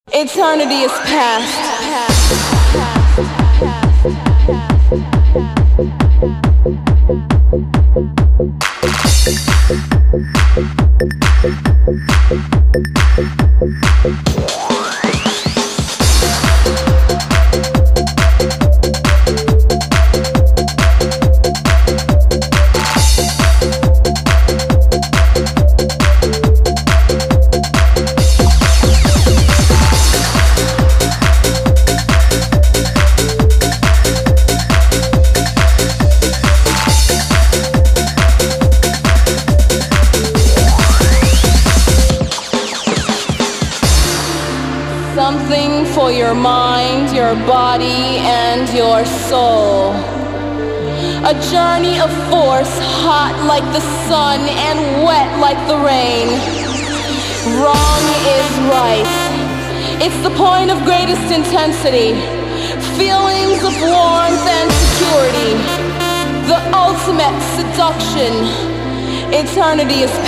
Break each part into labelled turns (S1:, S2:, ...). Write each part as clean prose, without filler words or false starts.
S1: Eternity is past. Something for your mind, your body, and your soul. A journey of force, hot like the sun and wet like the rain. Wrong is right. It's the point of greatest intensity. Feelings of warmth and security. The ultimate seduction. Eternity is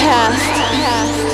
S1: past.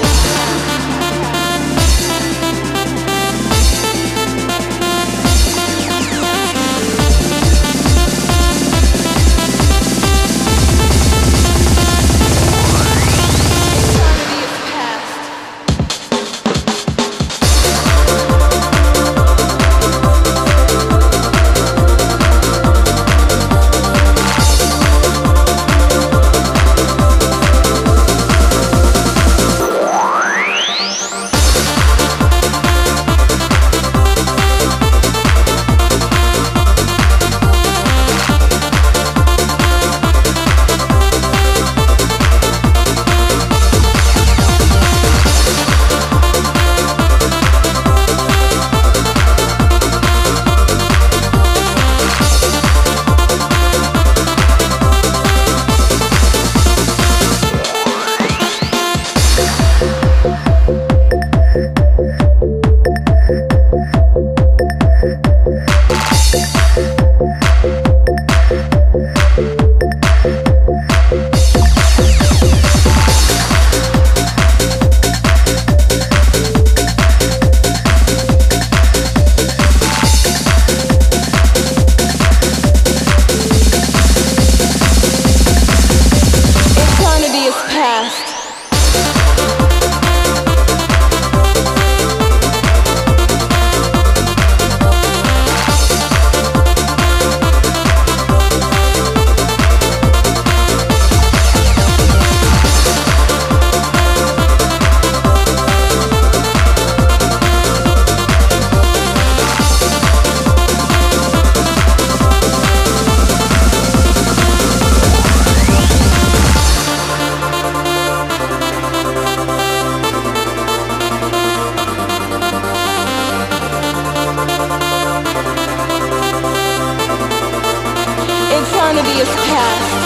S1: Eternity is past.